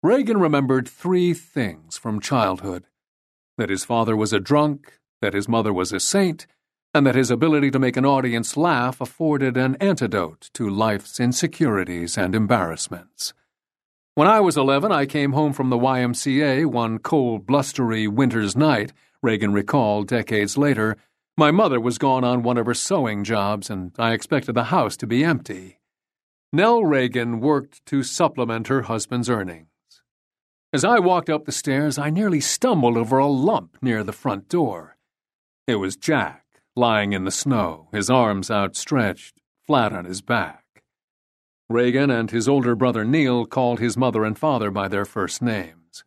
Reagan remembered 3 things from childhood: that his father was a drunk, that his mother was a saint, and that his ability to make an audience laugh afforded an antidote to life's insecurities and embarrassments. When I was 11, I came home from the YMCA one cold, blustery winter's night, Reagan recalled decades later. My mother was gone on one of her sewing jobs, and I expected the house to be empty. Nell Reagan worked to supplement her husband's earnings. As I walked up the stairs, I nearly stumbled over a lump near the front door. It was Jack, lying in the snow, his arms outstretched, flat on his back. Reagan and his older brother Neil called his mother and father by their first names.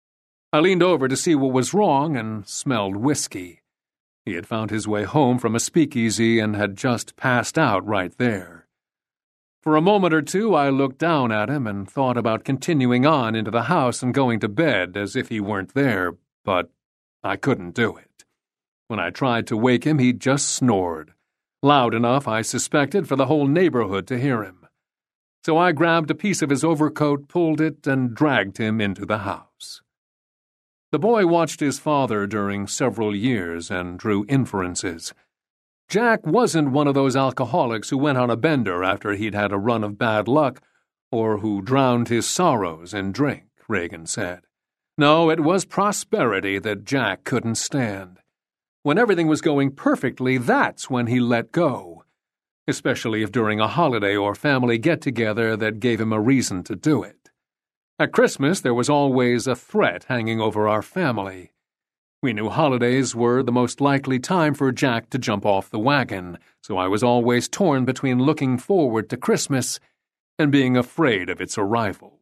I leaned over to see what was wrong and smelled whiskey. He had found his way home from a speakeasy and had just passed out right there. For a moment or two, I looked down at him and thought about continuing on into the house and going to bed as if he weren't there, but I couldn't do it. When I tried to wake him, he just snored, loud enough, I suspected, for the whole neighborhood to hear him. So I grabbed a piece of his overcoat, pulled it, and dragged him into the house. The boy watched his father during several years and drew inferences. Jack wasn't one of those alcoholics who went on a bender after he'd had a run of bad luck, or who drowned his sorrows in drink, Reagan said. No, it was prosperity that Jack couldn't stand. When everything was going perfectly, that's when he let go, especially if during a holiday or family get-together that gave him a reason to do it. At Christmas, there was always a threat hanging over our family. We knew holidays were the most likely time for Jack to jump off the wagon, so I was always torn between looking forward to Christmas and being afraid of its arrival.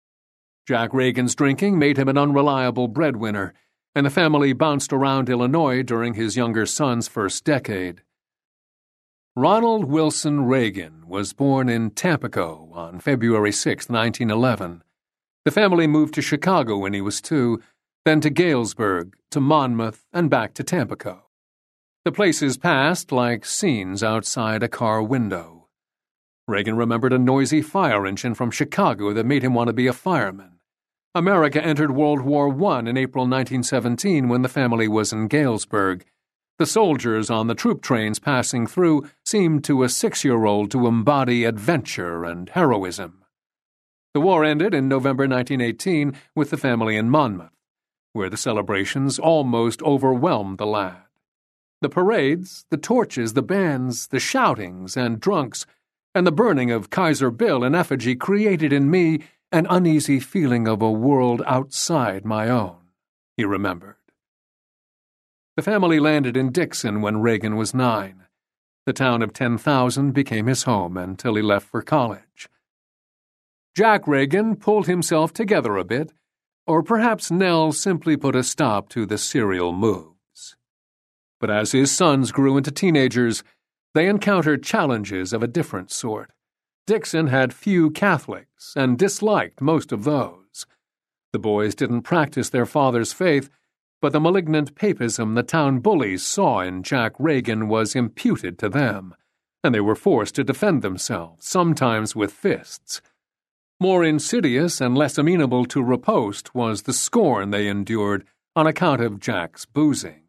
Jack Reagan's drinking made him an unreliable breadwinner, and the family bounced around Illinois during his younger son's first decade. Ronald Wilson Reagan was born in Tampico on February 6, 1911. The family moved to Chicago when he was 2, then to Galesburg, to Monmouth, and back to Tampico. The places passed like scenes outside a car window. Reagan remembered a noisy fire engine from Chicago that made him want to be a fireman. America entered World War I in April 1917 when the family was in Galesburg. The soldiers on the troop trains passing through seemed to a 6-year-old to embody adventure and heroism. The war ended in November 1918 with the family in Monmouth, where the celebrations almost overwhelmed the lad. The parades, the torches, the bands, the shoutings and drunks, and the burning of Kaiser Bill in effigy created in me an uneasy feeling of a world outside my own, he remembered. The family landed in Dixon when Reagan was 9. The town of 10,000 became his home until he left for college. Jack Reagan pulled himself together a bit, or perhaps Nell simply put a stop to the serial moves. But as his sons grew into teenagers, they encountered challenges of a different sort. Dixon had few Catholics and disliked most of those. The boys didn't practice their father's faith, but the malignant papism the town bullies saw in Jack Reagan was imputed to them, and they were forced to defend themselves, sometimes with fists. More insidious and less amenable to riposte was the scorn they endured on account of Jack's boozing.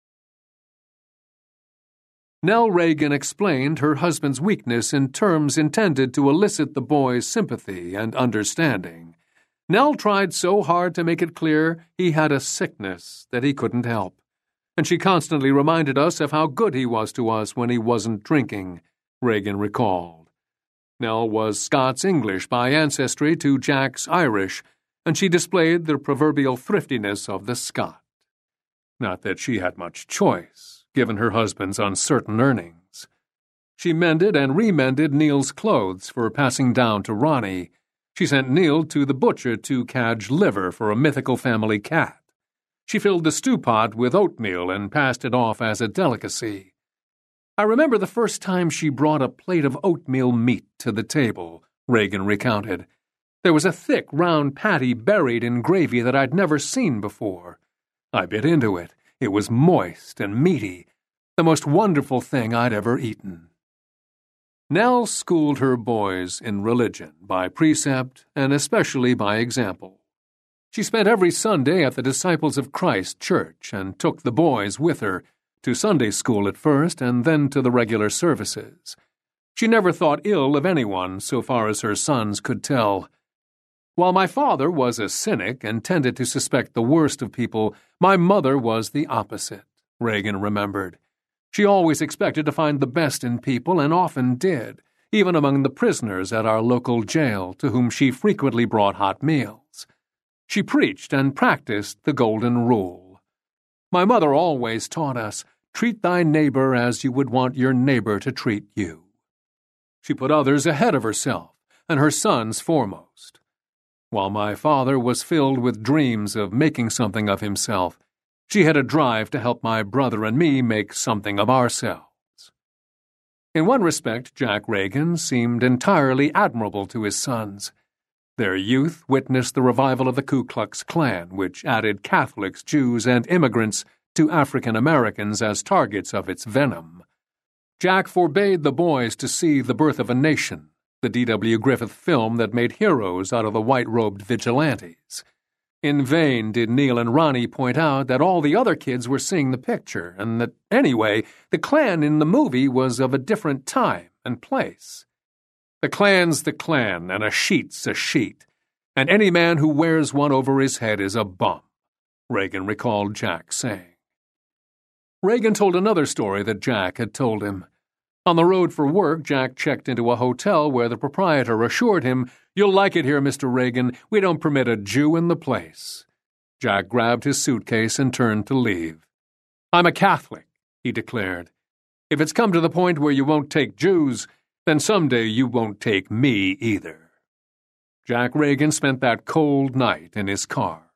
Nell Reagan explained her husband's weakness in terms intended to elicit the boy's sympathy and understanding. Nell tried so hard to make it clear he had a sickness that he couldn't help, and she constantly reminded us of how good he was to us when he wasn't drinking, Reagan recalled. Nell was Scots-English by ancestry to Jack's Irish, and she displayed the proverbial thriftiness of the Scot. Not that she had much choice, given her husband's uncertain earnings. She mended and remended Neil's clothes for passing down to Ronnie. She sent Neil to the butcher to cadge liver for a mythical family cat. She filled the stew pot with oatmeal and passed it off as a delicacy. I remember the first time she brought a plate of oatmeal meat to the table, Reagan recounted. There was a thick, round patty buried in gravy that I'd never seen before. I bit into it. It was moist and meaty, the most wonderful thing I'd ever eaten. Nell schooled her boys in religion by precept and especially by example, She spent every Sunday at the Disciples of Christ Church and took the boys with her, to Sunday school at first and then to the regular services. She never thought ill of anyone, so far as her sons could tell. While my father was a cynic and tended to suspect the worst of people, my mother was the opposite, Reagan remembered. She always expected to find the best in people and often did, even among the prisoners at our local jail, to whom she frequently brought hot meals. She preached and practiced the golden rule. My mother always taught us, treat thy neighbor as you would want your neighbor to treat you. She put others ahead of herself, and her sons foremost. While my father was filled with dreams of making something of himself, she had a drive to help my brother and me make something of ourselves. In one respect, Jack Reagan seemed entirely admirable to his sons. Their youth witnessed the revival of the Ku Klux Klan, which added Catholics, Jews, and immigrants to African Americans as targets of its venom. Jack forbade the boys to see The Birth of a Nation, the D.W. Griffith film that made heroes out of the white-robed vigilantes. In vain did Neil and Ronnie point out that all the other kids were seeing the picture, and that, anyway, the Klan in the movie was of a different time and place. The Klan's the Klan, and a sheet's a sheet, and any man who wears one over his head is a bum, Reagan recalled Jack saying. Reagan told another story that Jack had told him. On the road for work, Jack checked into a hotel where the proprietor assured him, "You'll like it here, Mr. Reagan. We don't permit a Jew in the place." Jack grabbed his suitcase and turned to leave. "I'm a Catholic," he declared. "If it's come to the point where you won't take Jews, then someday you won't take me either." Jack Reagan spent that cold night in his car.